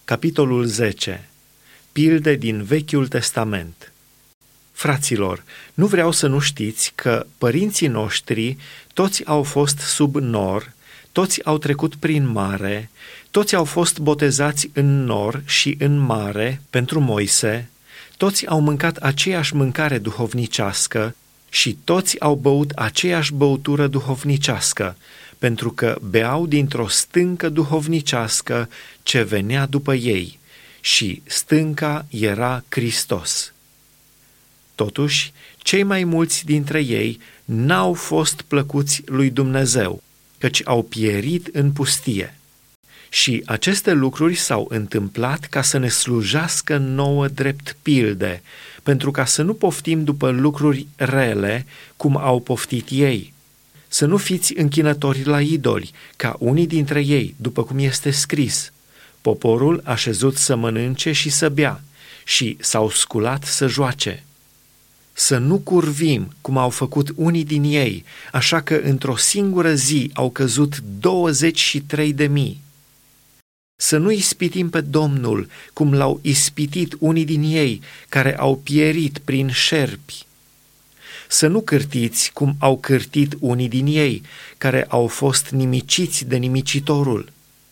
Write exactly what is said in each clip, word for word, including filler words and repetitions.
Capitolul zece. Pilde din Vechiul Testament. Fraților, nu vreau să nu știți că părinții noștri toți au fost sub nor, toți au trecut prin mare, toți au fost botezați în nor și în mare pentru Moise, toți au mâncat aceeași mâncare duhovnicească și toți au băut aceeași băutură duhovnicească, pentru că beau dintr-o stâncă duhovnicească ce venea după ei, și stânca era Hristos. Totuși, cei mai mulți dintre ei n-au fost plăcuți lui Dumnezeu, căci au pierit în pustie. Și aceste lucruri s-au întâmplat ca să ne slujească nouă drept pilde, pentru ca să nu poftim după lucruri rele, cum au poftit ei. Să nu fiți închinători la idoli, ca unii dintre ei, după cum este scris. Poporul a șezut să mănânce și să bea, și s-au sculat să joace. Să nu curvim, cum au făcut unii din ei, așa că într-o singură zi au căzut douăzeci și trei de mii. Să nu ispitim pe Domnul, cum l-au ispitit unii din ei, care au pierit prin șerpi. Să nu cârtiți, cum au cârtit unii din ei, care au fost nimiciți de nimicitorul.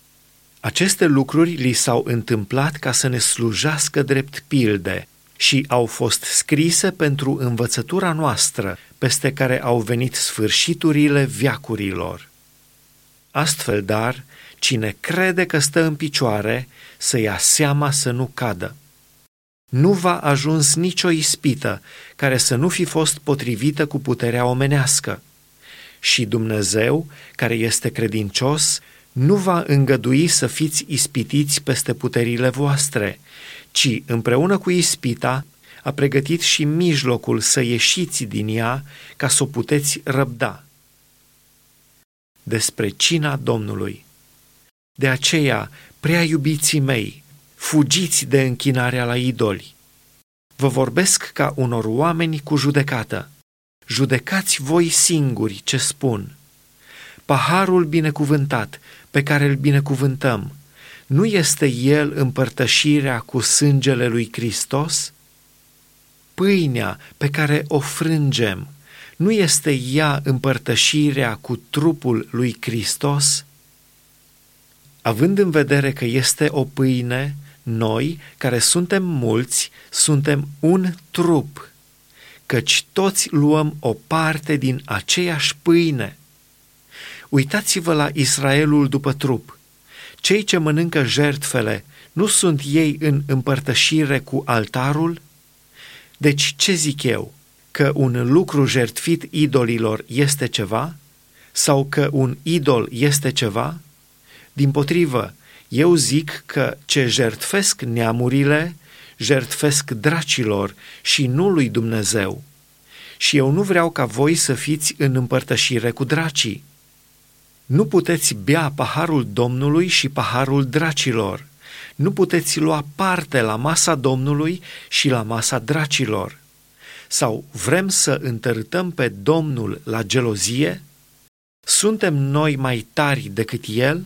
Aceste lucruri li s-au întâmplat ca să ne slujească drept pilde și au fost scrise pentru învățătura noastră, peste care au venit sfârșiturile veacurilor. Astfel, dar, cine crede că stă în picioare, să ia seama să nu cadă. Nu va ajuns nicio ispită care să nu fi fost potrivită cu puterea omenească. Și Dumnezeu, care este credincios, nu va îngădui să fiți ispitiți peste puterile voastre, ci împreună cu ispita a pregătit și mijlocul să ieșiți din ea ca să o puteți răbda. Despre cina Domnului. De aceea, prea iubiții mei, fugiți de închinarea la idoli. Vă vorbesc ca unor oameni cu judecată. Judecați voi singuri ce spun. Paharul binecuvântat pe care îl binecuvântăm, nu este el împărtășirea cu sângele lui Hristos? Pâinea pe care o frângem, nu este ea împărtășirea cu trupul lui Hristos? Având în vedere că este o pâine, noi, care suntem mulți, suntem un trup, căci toți luăm o parte din aceeași pâine. Uitați-vă la Israelul după trup. Cei ce mănâncă jertfele, nu sunt ei în împărtășire cu altarul? Deci ce zic eu? Că un lucru jertfit idolilor este ceva? Sau că un idol este ceva? Dimpotrivă, eu zic că ce jertfesc neamurile, jertfesc dracilor și nu lui Dumnezeu. Și eu nu vreau ca voi să fiți în împărtășire cu dracii. Nu puteți bea paharul Domnului și paharul dracilor. Nu puteți lua parte la masa Domnului și la masa dracilor. Sau vrem să întărâtăm pe Domnul la gelozie? Suntem noi mai tari decât El?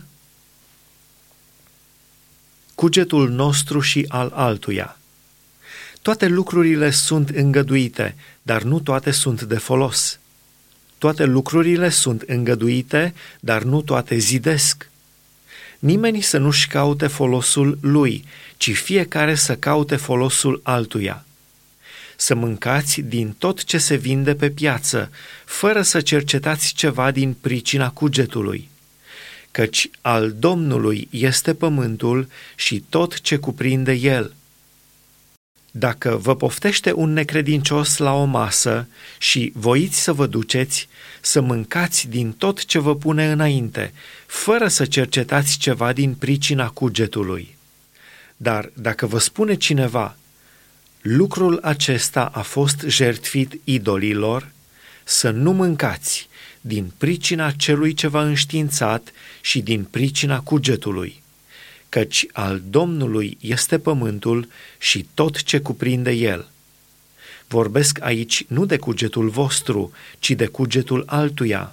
Cugetul nostru și al altuia. Toate lucrurile sunt îngăduite, dar nu toate sunt de folos. Toate lucrurile sunt îngăduite, dar nu toate zidesc. Nimeni să nu-și caute folosul lui, ci fiecare să caute folosul altuia. Să mâncați din tot ce se vinde pe piață, fără să cercetați ceva din pricina cugetului. Căci al Domnului este pământul și tot ce cuprinde el. Dacă vă poftește un necredincios la o masă și voiți să vă duceți, să mâncați din tot ce vă pune înainte, fără să cercetați ceva din pricina cugetului. Dar dacă vă spune cineva, lucrul acesta a fost jertfit idolilor, să nu mâncați din pricina celui ce v-a înștiințat și din pricina cugetului. Căci al Domnului este pământul și tot ce cuprinde el. Vorbesc aici nu de cugetul vostru, ci de cugetul altuia.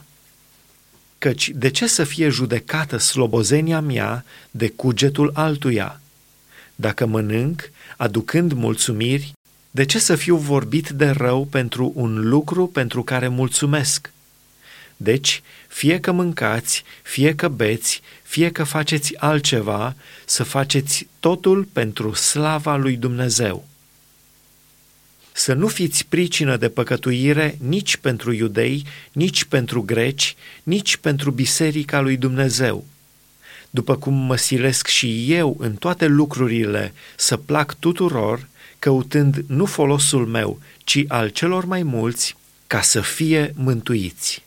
Căci de ce să fie judecată slobozenia mea de cugetul altuia? Dacă mănânc, aducând mulțumiri, de ce să fiu vorbit de rău pentru un lucru pentru care mulțumesc? Deci, fie că mâncați, fie că beți, fie că faceți altceva, să faceți totul pentru slava lui Dumnezeu. Să nu fiți pricină de păcătuire nici pentru iudei, nici pentru greci, nici pentru biserica lui Dumnezeu. După cum mă silesc și eu în toate lucrurile să plac tuturor, căutând nu folosul meu, ci al celor mai mulți, ca să fie mântuiți.